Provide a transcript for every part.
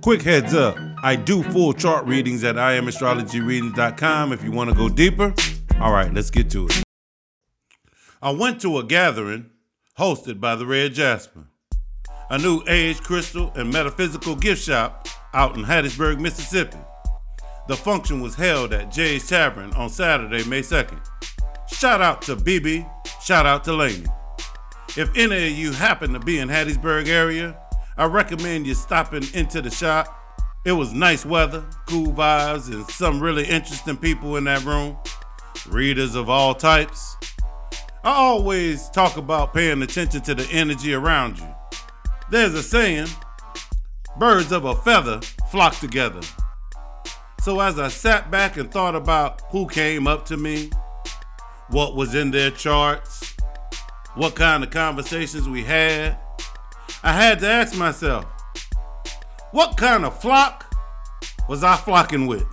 Quick heads up, I do full chart readings at IamAstrologyReadings.com if you want to go deeper. All right, let's get to it. I went to a gathering hosted by the Red Jasper, a new age crystal and metaphysical gift shop out in Hattiesburg, Mississippi. The function was held at Jay's Tavern on Saturday, May 2nd. Shout out to BB, shout out to Laney. If any of you happen to be in Hattiesburg area, I recommend you stopping into the shop. It was nice weather, cool vibes, and some really interesting people in that room. Readers of all types. I always talk about paying attention to the energy around you. There's a saying, birds of a feather flock together. So as I sat back and thought about who came up to me, what was in their charts, what kind of conversations we had, I had to ask myself, what kind of flock was I flocking with?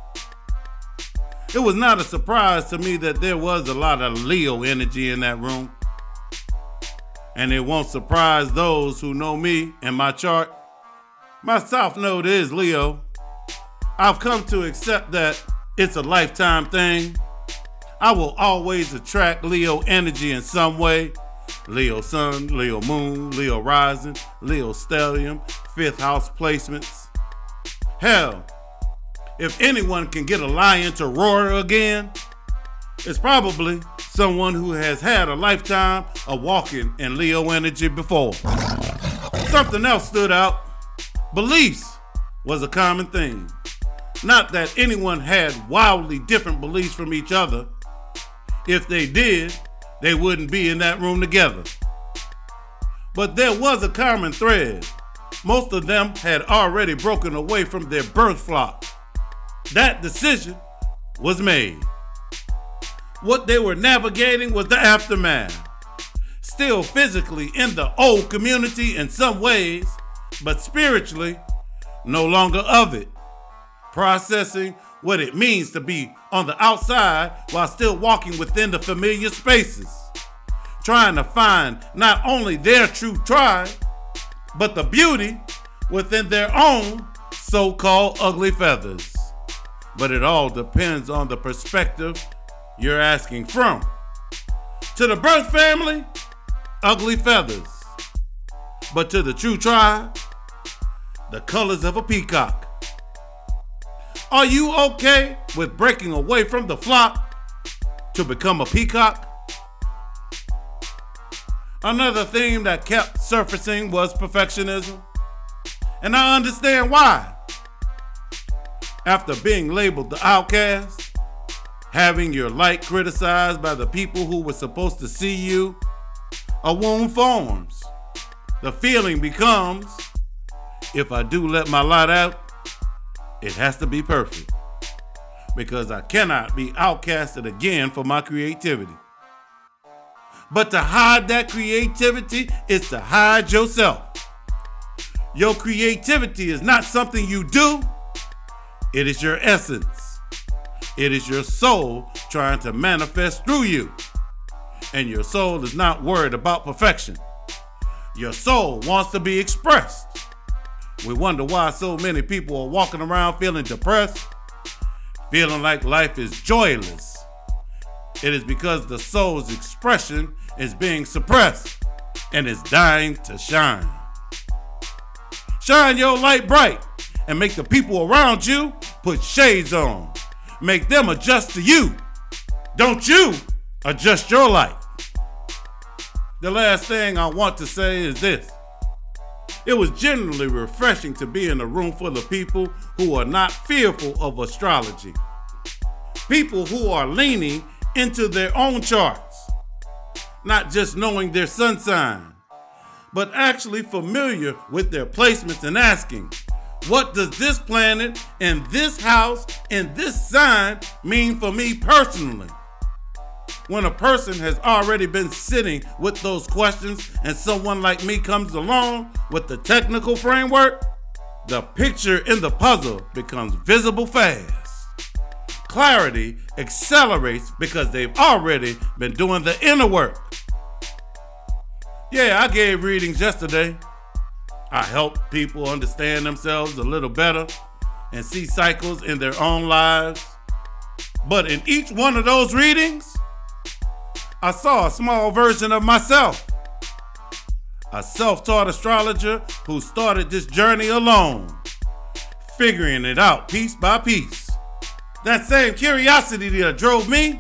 It was not a surprise to me that there was a lot of Leo energy in that room. And it won't surprise those who know me and my chart. My South Node is Leo. I've come to accept that it's a lifetime thing. I will always attract Leo energy in some way. Leo Sun, Leo Moon, Leo Rising, Leo Stellium, 5th house placements. Hell, if anyone can get a lion to roar again, it's probably someone who has had a lifetime of walking in Leo energy before. Something else stood out. Beliefs was a common theme. Not that anyone had wildly different beliefs from each other. If they did, they wouldn't be in that room together. But there was a common thread. Most of them had already broken away from their birth flock. That decision was made. What they were navigating was the aftermath. Still physically in the old community in some ways, but spiritually no longer of it. Processing what it means to be on the outside while still walking within the familiar spaces. Trying to find not only their true tribe, but the beauty within their own so-called ugly feathers. But it all depends on the perspective you're asking from. To the birth family, ugly feathers. But to the true tribe, the colors of a peacock. Are you okay with breaking away from the flock to become a peacock? Another theme that kept surfacing was perfectionism. And I understand why. After being labeled the outcast, having your light criticized by the people who were supposed to see you, a wound forms. The feeling becomes, if I do let my light out, it has to be perfect, because I cannot be outcasted again for my creativity. But to hide that creativity is to hide yourself. Your creativity is not something you do. It is your essence. It is your soul trying to manifest through you. And your soul is not worried about perfection. Your soul wants to be expressed. We wonder why so many people are walking around feeling depressed, feeling like life is joyless. It is because the soul's expression is being suppressed and is dying to shine. Shine your light bright and make the people around you put shades on. Make them adjust to you. Don't you adjust your light. The last thing I want to say is this. It was generally refreshing to be in a room full of people who are not fearful of astrology. People who are leaning into their own charts, not just knowing their sun sign, but actually familiar with their placements and asking, what does this planet and this house and this sign mean for me personally? When a person has already been sitting with those questions and someone like me comes along with the technical framework, the picture in the puzzle becomes visible fast. Clarity accelerates because they've already been doing the inner work. Yeah, I gave readings yesterday. I help people understand themselves a little better and see cycles in their own lives. But in each one of those readings, I saw a small version of myself. A self-taught astrologer who started this journey alone, figuring it out piece by piece. That same curiosity that drove me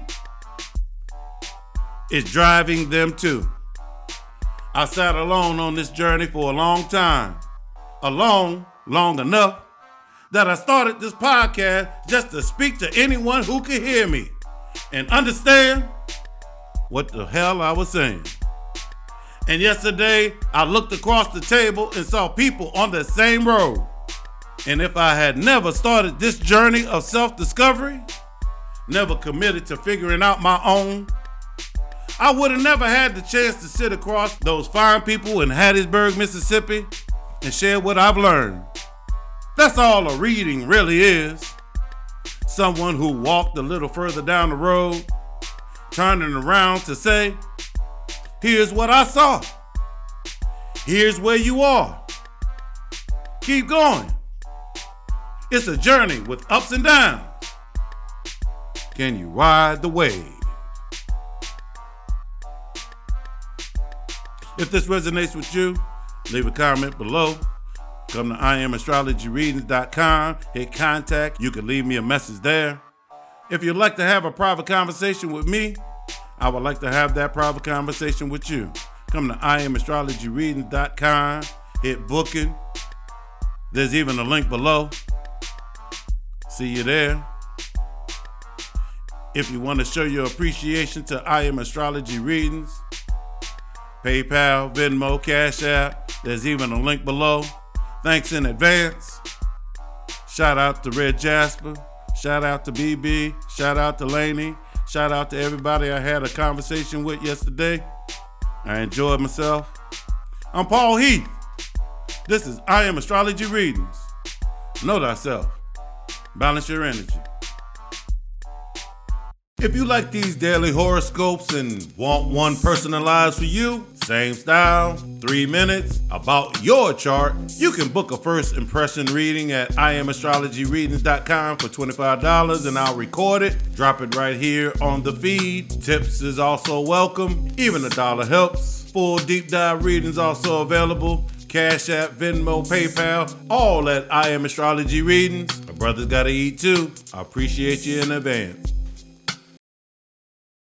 is driving them too. I sat alone on this journey for a long time. Alone, long enough, that I started this podcast just to speak to anyone who could hear me and understand what the hell I was saying. And yesterday, I looked across the table and saw people on the same road. And if I had never started this journey of self-discovery, never committed to figuring out my own, I would have never had the chance to sit across those fine people in Hattiesburg, Mississippi, and share what I've learned. That's all a reading really is. Someone who walked a little further down the road, turning around to say, here's what I saw. Here's where you are. Keep going. It's a journey with ups and downs. Can you ride the wave? If this resonates with you, leave a comment below. Come to IamAstrologyReadings.com, hit contact. You can leave me a message there. If you'd like to have a private conversation with me, I would like to have that private conversation with you. Come to IamAstrologyReadings.com, hit booking. There's even a link below. See you there. If you want to show your appreciation to I Am Astrology Readings, PayPal, Venmo, Cash App, there's even a link below. Thanks in advance. Shout out to Red Jasper. Shout out to BB. Shout out to Laney. Shout out to everybody I had a conversation with yesterday. I enjoyed myself. I'm Paul Heath. This is I Am Astrology Readings. Know thyself. Balance your energy. If you like these daily horoscopes and want one personalized for you, same style, 3 minutes, about your chart, you can book a first impression reading at IamAstrologyReadings.com for $25 and I'll record it, drop it right here on the feed. Tips is also welcome, even $1 helps. Full deep dive readings also available. Cash App, Venmo, PayPal, all at I Am Astrology Readings. My brother's gotta eat too. I appreciate you in advance.